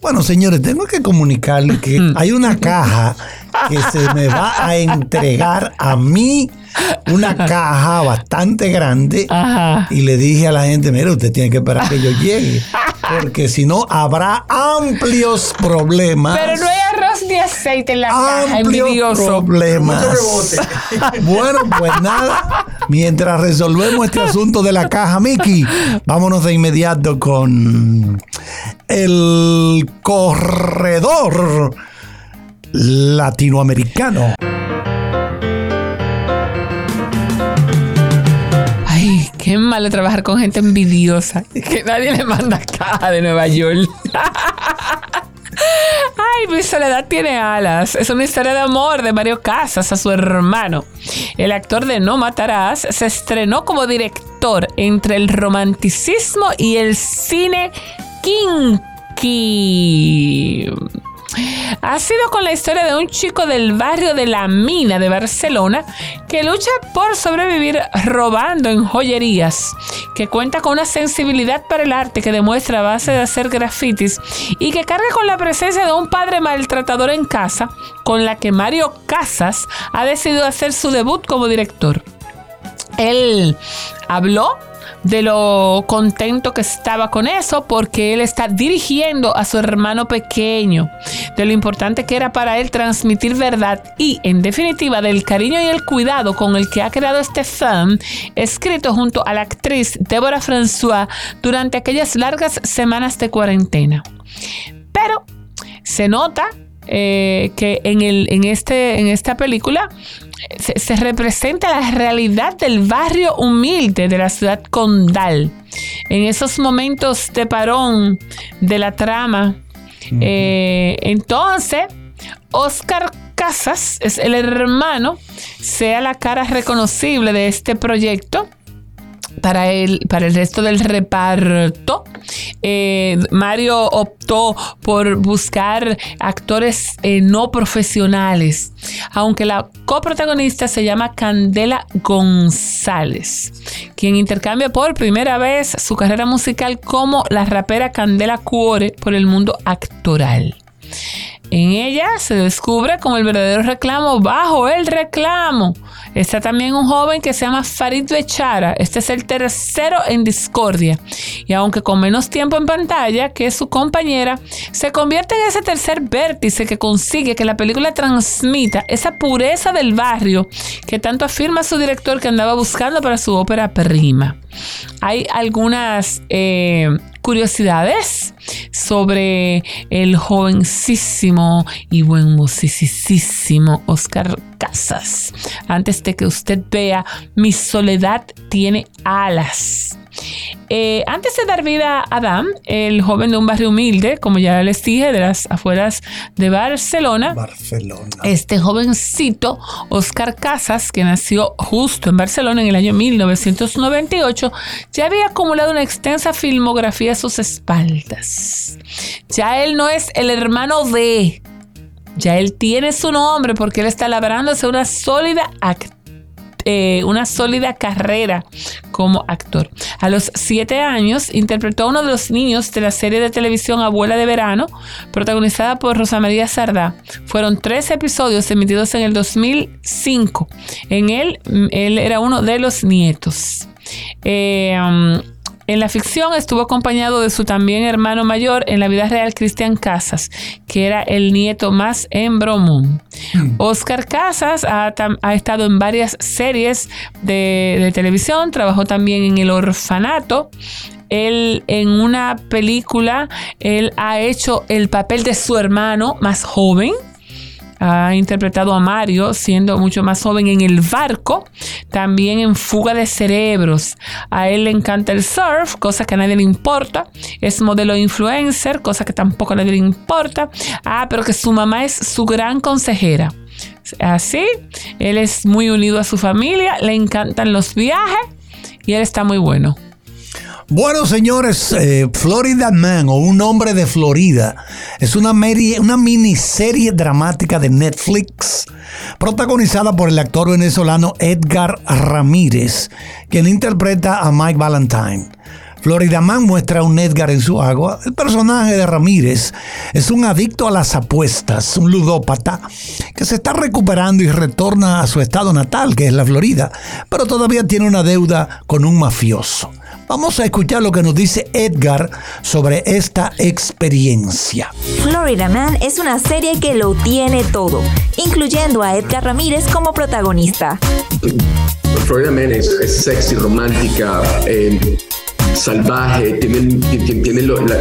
Bueno, señores, tengo que comunicarles que hay una caja que se me va a entregar a mí, una caja bastante grande. Ajá. Y le dije a la gente, mire, usted tiene que esperar que yo llegue, porque si no habrá amplios problemas. Pero no hay arroz ni aceite en la caja, Amplios envidioso. problemas. Bueno, pues nada, mientras resolvemos este asunto de la caja, Miki, vámonos de inmediato con el corredor latinoamericano. Ay, qué malo trabajar con gente envidiosa. Que nadie le manda caja de Nueva York. Ay, mi soledad tiene alas. Es una historia de amor de Mario Casas a su hermano. El actor de No Matarás se estrenó como director entre el romanticismo y el cine kinky. Ha sido con la historia de un chico del barrio de La Mina de Barcelona que lucha por sobrevivir robando en joyerías, que cuenta con una sensibilidad para el arte que demuestra a base de hacer grafitis y que carga con la presencia de un padre maltratador en casa, con la que Mario Casas ha decidido hacer su debut como director. Él habló de lo contento que estaba con eso, porque él está dirigiendo a su hermano pequeño, de lo importante que era para él transmitir verdad y, en definitiva, del cariño y el cuidado con el que ha creado este film, escrito junto a la actriz Deborah François durante aquellas largas semanas de cuarentena. Pero se nota que en esta película se representa la realidad del barrio humilde de la ciudad condal. En esos momentos de parón de la trama, entonces Oscar Casas es el hermano, sea la cara reconocible de este proyecto. Para el resto del reparto, Mario optó por buscar actores no profesionales, aunque la coprotagonista se llama Candela González, quien intercambia por primera vez su carrera musical como la rapera Candela Cuore por el mundo actoral. En ella se descubre como el verdadero reclamo bajo el reclamo. Está también un joven que se llama Farid Bechara. Este es el tercero en discordia. Y aunque con menos tiempo en pantalla que su compañera, se convierte en ese tercer vértice que consigue que la película transmita esa pureza del barrio que tanto afirma su director que andaba buscando para su ópera prima. Hay algunas curiosidades sobre el jovencísimo y buen musicísimo Oscar Casas. Antes de que usted vea Mi soledad tiene alas. Antes de dar vida a Adam, el joven de un barrio humilde, como ya les dije, de las afueras de Barcelona. Este jovencito, Oscar Casas, que nació justo en Barcelona en el año 1998, ya había acumulado una extensa filmografía a sus espaldas. Ya él no es el hermano de... Ya él tiene su nombre porque él está labrándose una sólida carrera como actor. A los 7 años interpretó a uno de los niños de la serie de televisión Abuela de Verano, protagonizada por Rosa María Sardá. Fueron 3 episodios emitidos en el 2005. En él era uno de los nietos. En la ficción estuvo acompañado de su también hermano mayor, en la vida real Cristian Casas, que era el nieto más embromón. Oscar Casas ha estado en varias series de televisión, trabajó también en El Orfanato. Él, en una película, él ha hecho el papel de su hermano más joven. Ha interpretado a Mario siendo mucho más joven en El Barco, también en Fuga de Cerebros. A él le encanta el surf, cosa que a nadie le importa. Es modelo influencer, cosa que tampoco a nadie le importa. Pero que su mamá es su gran consejera. Así, él es muy unido a su familia, le encantan los viajes y él está muy bueno. Bueno, señores, Florida Man, o Un hombre de Florida, es una miniserie dramática de Netflix protagonizada por el actor venezolano Edgar Ramírez, quien interpreta a Mike Valentine. Florida Man muestra a un Edgar en su agua. El personaje de Ramírez es un adicto a las apuestas, un ludópata que se está recuperando y retorna a su estado natal, que es la Florida, pero todavía tiene una deuda con un mafioso. Vamos a escuchar lo que nos dice Edgar sobre esta experiencia. Florida Man es una serie que lo tiene todo, incluyendo a Edgar Ramírez como protagonista. Florida Man es sexy, romántica, salvaje, tiene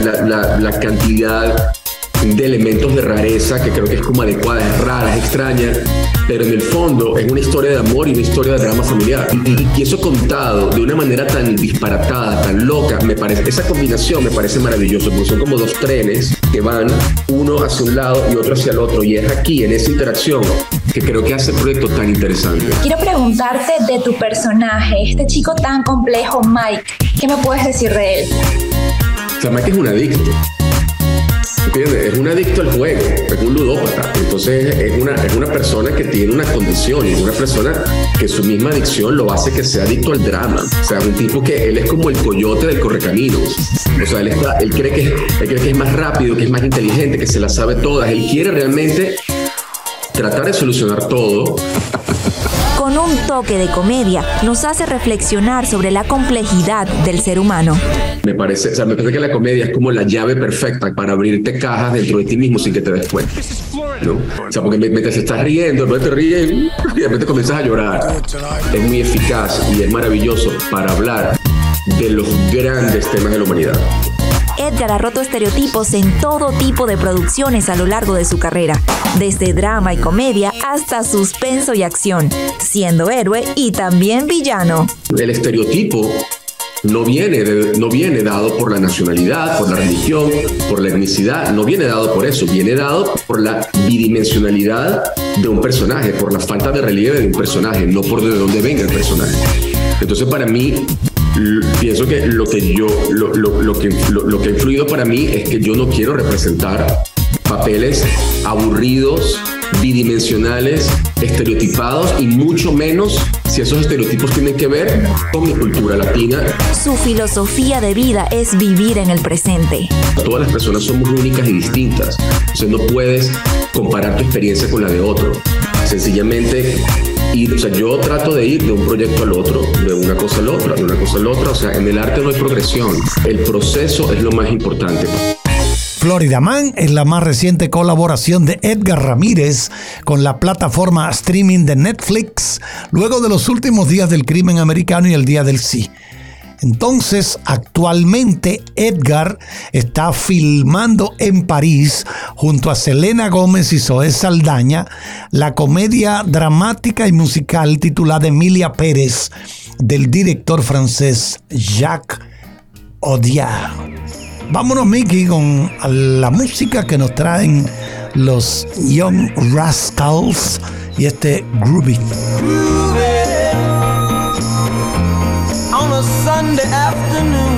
la cantidad de elementos de rareza que creo que es como adecuada, es rara, es extraña, pero en el fondo es una historia de amor y una historia de drama familiar. Y eso contado de una manera tan disparatada, tan loca, esa combinación me parece maravilloso, porque son como dos trenes que van uno hacia un lado y otro hacia el otro, y es aquí, en esa interacción, que creo que hace el proyecto tan interesante. Quiero preguntarte de tu personaje, este chico tan complejo, Mike. ¿Qué me puedes decir de él? O sea, Mike es un adicto. ¿Entiendes? Es un adicto al juego, es un ludópata. Entonces es una persona que tiene una condición, y es una persona que su misma adicción lo hace que sea adicto al drama. O sea, un tipo que él es como el coyote del correcaminos. O sea, él cree que es más rápido, que es más inteligente, que se las sabe todas. Él quiere realmente tratar de solucionar todo. Con un toque de comedia, nos hace reflexionar sobre la complejidad del ser humano. Me parece que la comedia es como la llave perfecta para abrirte cajas dentro de ti mismo sin que te des cuenta, ¿no? O sea, porque mientras estás riendo, no te ríes y de repente comienzas a llorar. Es muy eficaz y es maravilloso para hablar de los grandes temas de la humanidad. Edgar ha roto estereotipos en todo tipo de producciones a lo largo de su carrera, desde drama y comedia hasta suspenso y acción, siendo héroe y también villano. El estereotipo no viene dado por la nacionalidad, por la religión, por la etnicidad, no viene dado por eso, viene dado por la bidimensionalidad de un personaje, por la falta de relieve de un personaje, no por de dónde venga el personaje. Entonces, para mí, pienso que lo que ha influido para mí es que yo no quiero representar papeles aburridos, bidimensionales, estereotipados, y mucho menos si esos estereotipos tienen que ver con mi cultura latina. Su filosofía de vida es vivir en el presente. Todas las personas somos únicas y distintas. Entonces no puedes comparar tu experiencia con la de otro. Sencillamente yo trato de ir de un proyecto al otro, de una cosa al otro, de una cosa al otro. O sea, en el arte no hay progresión. El proceso es lo más importante. Florida Man es la más reciente colaboración de Edgar Ramírez con la plataforma streaming de Netflix, luego de los últimos días del crimen americano y el día del sí. Entonces, actualmente Edgar está filmando en París junto a Selena Gómez y Zoé Saldaña la comedia dramática y musical titulada Emilia Pérez del director francés Jacques Audiard. Vámonos, Mickey, con la música que nos traen los Young Rascals y este Groovy. On a Sunday afternoon,